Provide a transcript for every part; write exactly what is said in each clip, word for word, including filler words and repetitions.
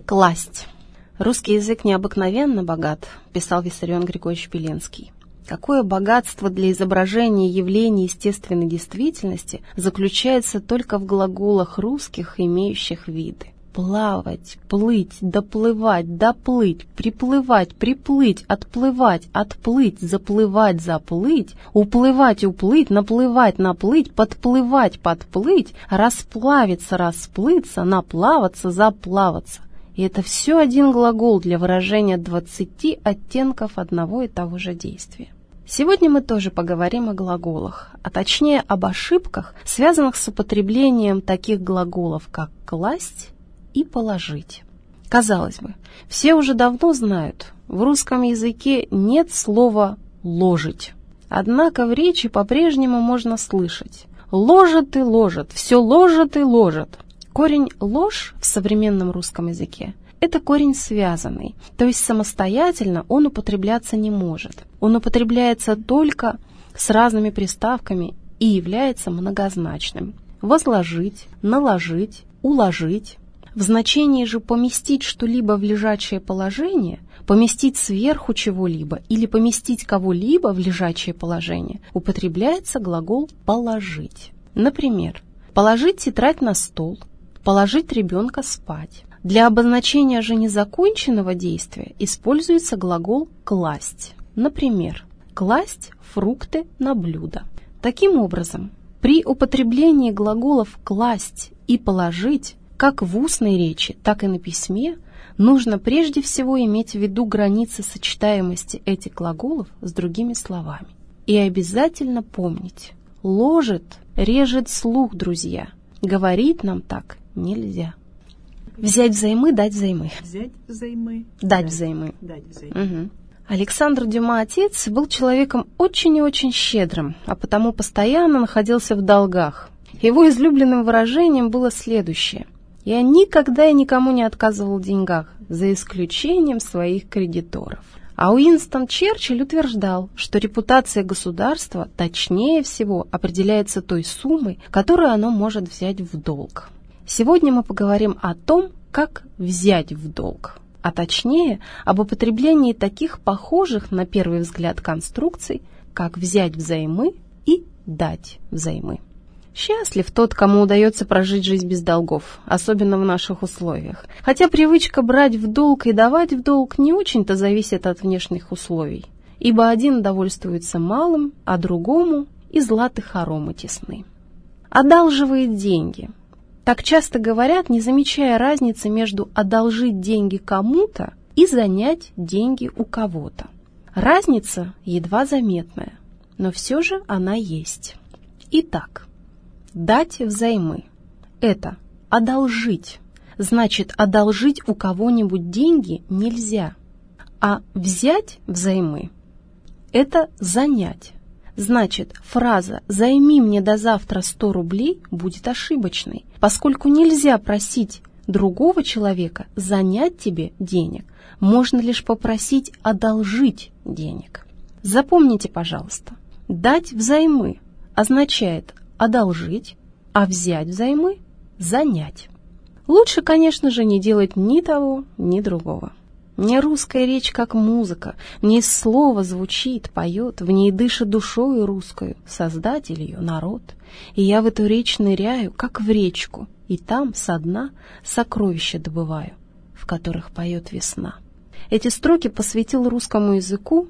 Класть. Русский язык необыкновенно богат, писал Виссарион Григорьевич Белинский. Какое богатство для изображения явлений естественной действительности заключается только в глаголах русских, имеющих виды. Плавать, плыть, доплывать, доплыть, приплывать, приплыть, отплывать, отплыть, заплывать, заплыть, уплывать, уплыть, наплывать, наплыть, подплывать, подплыть, расплавиться, расплыться, наплаваться, заплаваться. И это все один глагол для выражения двадцати оттенков одного и того же действия. Сегодня мы тоже поговорим о глаголах, а точнее об ошибках, связанных с употреблением таких глаголов, как «класть» и «положить». Казалось бы, все уже давно знают, в русском языке нет слова «ложить». Однако в речи по-прежнему можно слышать «ложит и ложит», «все ложит и ложит». Корень «ложь» в современном русском языке – это корень связанный, то есть самостоятельно он употребляться не может. Он употребляется только с разными приставками и является многозначным. Возложить, наложить, уложить. В значении же поместить что-либо в лежачее положение, поместить сверху чего-либо или поместить кого-либо в лежачее положение употребляется глагол «положить». Например, положить тетрадь на стол, положить ребенка спать. Для обозначения же незаконченного действия используется глагол «класть». Например, класть фрукты на блюдо. Таким образом, при употреблении глаголов «класть» и «положить» как в устной речи, так и на письме, нужно прежде всего иметь в виду границы сочетаемости этих глаголов с другими словами. И обязательно помнить, ложит, режет слух, друзья. Говорить нам так нельзя. Взять взаймы, дать взаймы. Взять взаймы. Дать взаймы. Дать взаймы. Угу. Александр Дюма, отец, был человеком очень и очень щедрым, а потому постоянно находился в долгах. Его излюбленным выражением было следующее: «Я никогда и никому не отказывал в деньгах, за исключением своих кредиторов». А Уинстон Черчилль утверждал, что репутация государства точнее всего определяется той суммой, которую оно может взять в долг. Сегодня мы поговорим о том, как взять в долг, а точнее об употреблении таких похожих на первый взгляд конструкций, как взять взаймы и дать взаймы. Счастлив тот, кому удается прожить жизнь без долгов, особенно в наших условиях. Хотя привычка брать в долг и давать в долг не очень-то зависит от внешних условий, ибо один довольствуется малым, а другому и златы хоромы тесны. Одалживает деньги. Так часто говорят, не замечая разницы между одолжить деньги кому-то и занять деньги у кого-то. Разница едва заметная, но все же она есть. Итак, дать взаймы – это одолжить. Значит, одолжить у кого-нибудь деньги нельзя. А взять взаймы – это занять. Значит, фраза «займи мне до завтра сто рублей» будет ошибочной, поскольку нельзя просить другого человека занять тебе денег. Можно лишь попросить одолжить денег. Запомните, пожалуйста, дать взаймы означает одолжить, а взять взаймы – занять. Лучше, конечно же, не делать ни того, ни другого. Не русская речь как музыка, в ней слово звучит, поет, в ней дышит душою русскою, создатель ее народ. И я в эту речь ныряю, как в речку, и там со дна сокровища добываю, в которых поет весна. Эти строки посвятил русскому языку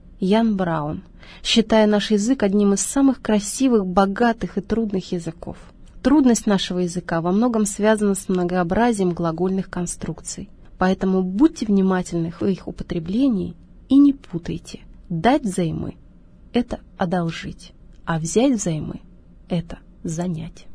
Ян Браун, считая наш язык одним из самых красивых, богатых и трудных языков. Трудность нашего языка во многом связана с многообразием глагольных конструкций. Поэтому будьте внимательны в их употреблении и не путайте. Дать взаймы – это одолжить, а взять взаймы – это занять.